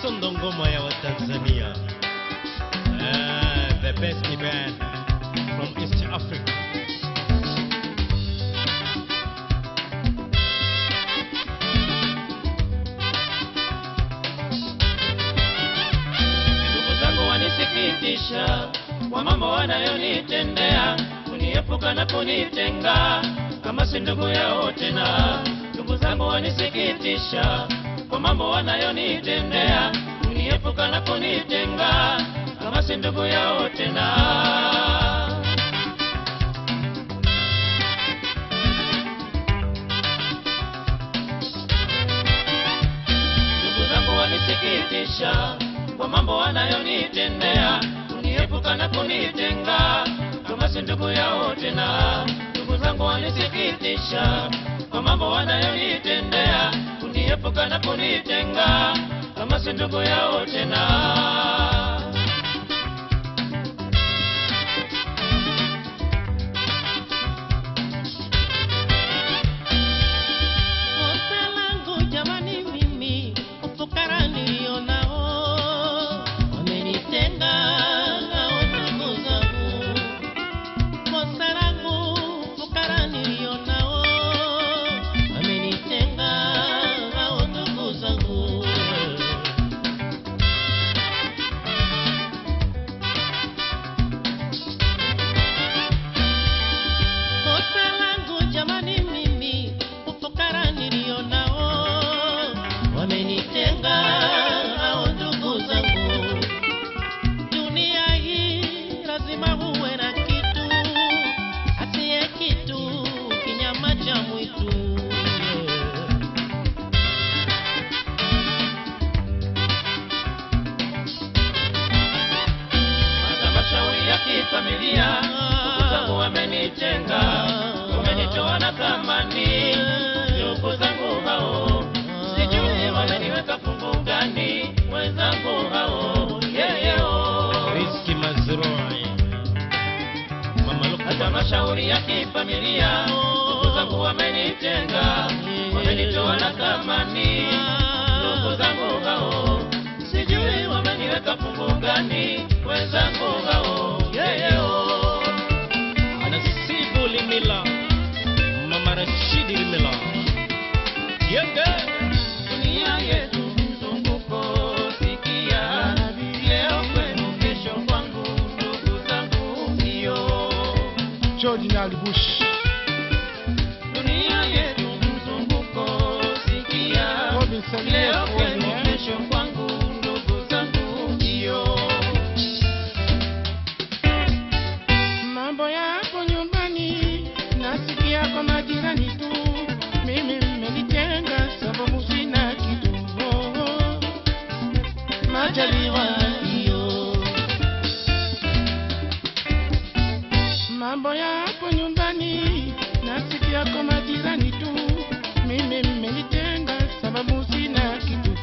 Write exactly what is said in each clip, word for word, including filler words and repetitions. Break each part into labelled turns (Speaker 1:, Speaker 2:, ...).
Speaker 1: Misondo ngoma ya Watanzania. Uh, the best band from East Africa.
Speaker 2: Ndugu zangu wanisikitisha kwa mambo wanayonitendea, kuniepuka na kunitenga kama si ndugu yao tena. Ndugu zangu wanisikitisha kwa mambo wanayonitendea, kuniepuka na kunitenga kama si ndugu yao tena. Ndugu zangu wanisikitisha kwa mambo wanayonitendea, kuniepuka na kunitenga kama si ndugu yao tena. Ndugu zangu wanisikitisha kwa mambo wanayonitendea, kuniepuka na kunitenga kama si ndugu yao tena. Familia, ndugu zangu wamenitenga, wamenitoa na thamani. Ndugu zangu hao, sijui wameniweka fungu gani. Wenzangu hao, yeyeo
Speaker 1: Rizki Mazrui, Mama Luka.
Speaker 2: Hata mashauri ya kifamilia, ndugu zangu wamenitenga, wamenitoa na thamani. Ndugu zangu hao, sijui wameniweka fungu gani. Wenzangu hao, yeyeo
Speaker 1: Anasibu Limila, Mama Rashidi Limila. Yenge
Speaker 2: dunia yetu mzunguko, sikia. Leo kwenu, kesho kwangu, ndugu zangu ndio.
Speaker 3: George Bush.
Speaker 2: Dunia yetu mzunguko, sikia. Leo kwenu, kesho kwangu, ndugu zangu ndio.
Speaker 3: Mambo yako nyumbani nasikia kwa majirani tu, mimi mmenitenga sababu sina kitu. Majaliwa hiyo. Mambo yako nyumbani nasikia kwa majirani tu, mimi mmenitenga sababu sina kitu.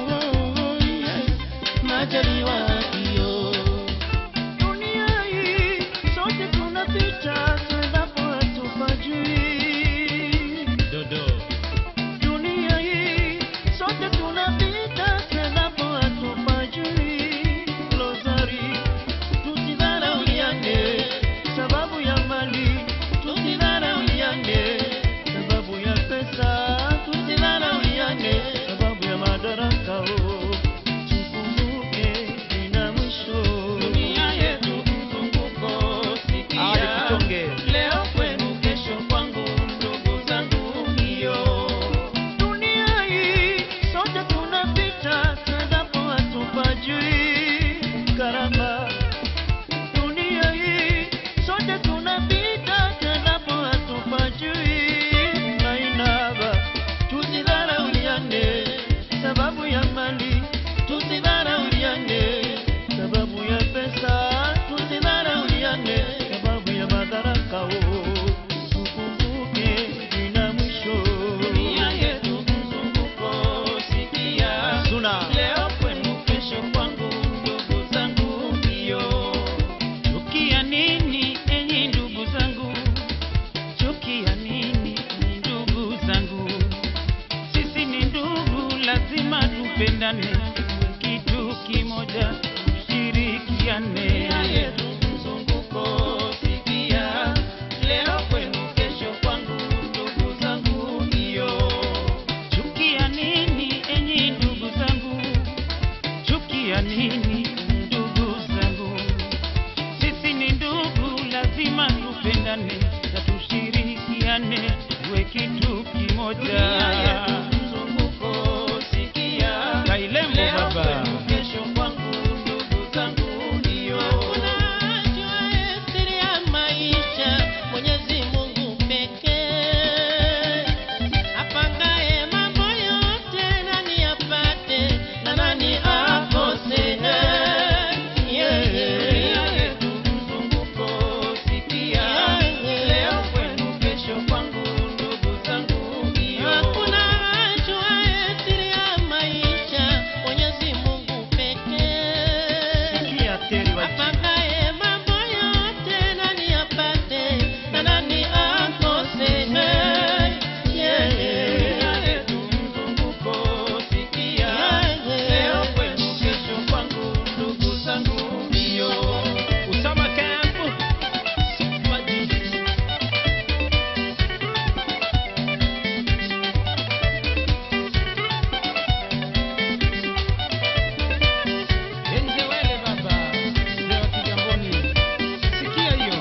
Speaker 3: Majaliwa hiyo. Dunia hii sote tunapita, sababu hatupajui.
Speaker 1: Dodo
Speaker 3: Dunia hii sote tunapita, sababu hatupajui. Lozari, tusidharauliane sababu ya mali, tusidharauliane sababu ya pesa, tusidharauliane sababu ya madaraka. Tukumbuke ina mwisho.
Speaker 2: Dunia yetu mzunguko, sikia. Leo kwenu, kesho kwangu, ndugu zangu ndio.
Speaker 3: Dunia hii sote tunapita, sababu hatupajui karama. Dunia hii sote tunapita, sababu hatupajui mainaba. Tusidharauliane sababu ya mali, tusidharauliane sababu ya pesa, tusidharauliane sababu ya madaraka. Tukumbuke ina mwisho.
Speaker 2: Dunia yetu mzunguko, sikia. Leo kwenu, kesho kwangu, ndugu zangu ndio.
Speaker 3: Chukia nini enyi ndugu zangu? Chukia nini enyi ndugu zangu? Sisi ni ndugu, lazima tupendane. kimoja, tushirikiane.
Speaker 2: Dunia yetu mzunguko, sikia, leo kwenu kesho kwangu, ndugu zangu hiyo.
Speaker 3: Chukia nini enyi ndugu zangu? Chukia nini ndugu zangu? Sisi ni ndugu, lazima tupendane na tushirikiane, tuwe kitu kimoja.
Speaker 2: Dunia yetu mzunguko, sikia,
Speaker 3: Kailembo
Speaker 2: leo
Speaker 3: baba.
Speaker 2: kwenu kesho kwangu, ndugu zangu hiyo.
Speaker 4: Hakuna ajuaye siri ya maisha, Mwenyezi Mungu pekee. Apangaye mambo yote, nani apate na nani akose? Yeah.
Speaker 2: Dunia yetu mzunguko, sikia, leo kwenu kesho kwangu, ndugu zangu hiyo.
Speaker 4: Hakuna ajuaye siri ya maisha, Mwenyezi Mungu pekee.
Speaker 3: Sikia teri wa
Speaker 4: Apangaye mambo yote, nani apate na nani akose? Yeah.
Speaker 2: Dunia yetu mzunguko, sikia, leo kwenu kesho kwangu, ndugu zangu hiyo.
Speaker 1: Usama Camp, Maji. Enjewele baba, mzee wa Kigamboni. Sikia hiyo.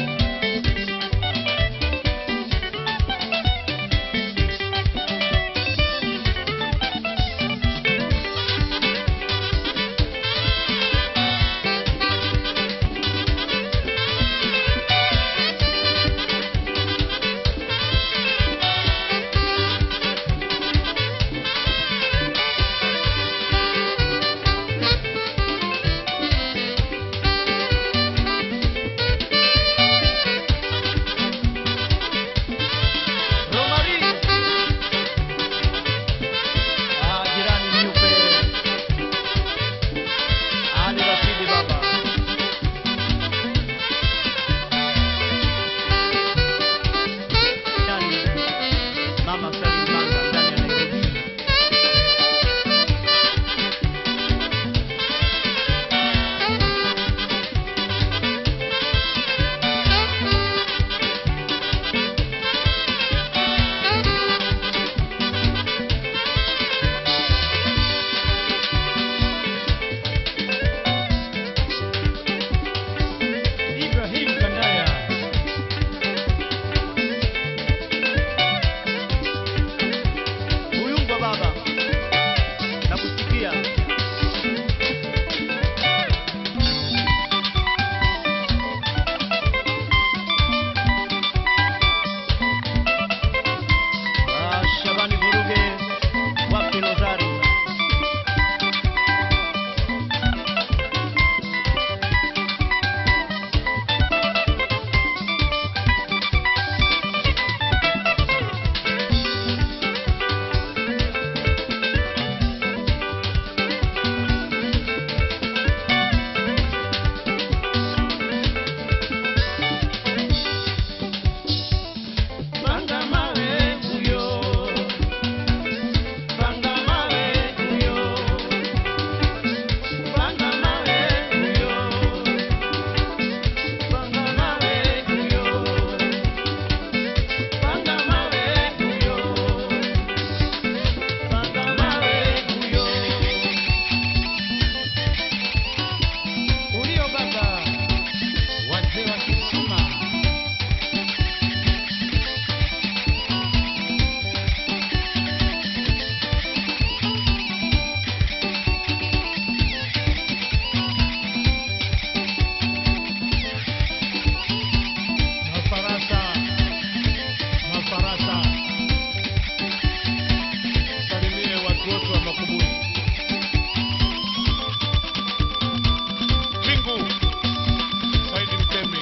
Speaker 1: Romari. Ah, jirani nyupe. Ali Rashidi baba.
Speaker 3: ndani. Mama Salim Manga ndani ya Nairobi. Ibrahim Kandaya. Uyungwa baba, nakusikia. Ah, Shabani Vuruge, wapi Rozari?
Speaker 2: Panga mawe huyo, panga mawe huyo, panga mawe huyo, panga mawe huyo, panga mawe huyo, panga mawe huyo.
Speaker 1: Ulio baba, wazee wa Kisuma. Mafarasa, mafarasa. Salimie watu wote wa Makubuni. Bingu, Saidi Mtembe.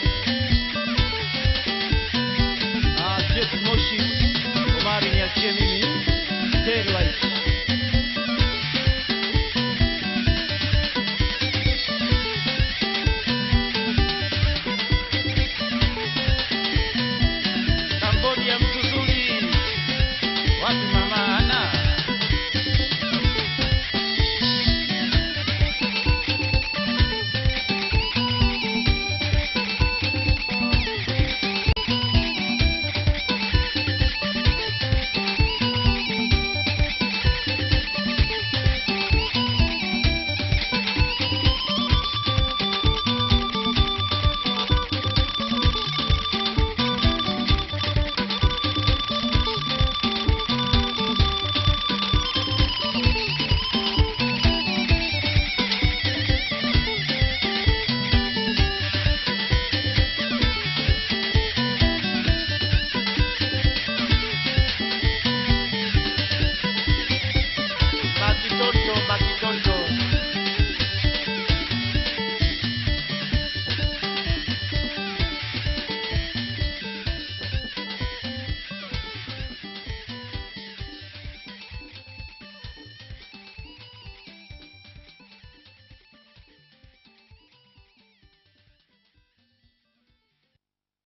Speaker 3: Ah, Jeff Moshi, Omari niachie mimi.